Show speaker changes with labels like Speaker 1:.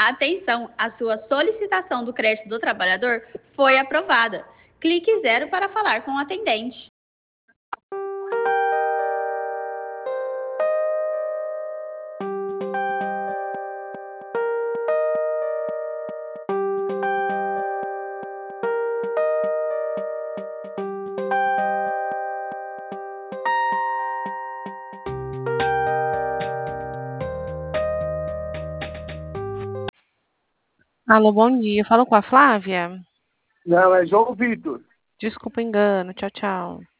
Speaker 1: Atenção, a sua solicitação do crédito do trabalhador foi aprovada. Clique 0 para falar com o atendente.
Speaker 2: Alô, bom dia. Eu falo com a Flávia?
Speaker 3: Não, é João Vitor.
Speaker 2: Desculpa o engano. Tchau, tchau.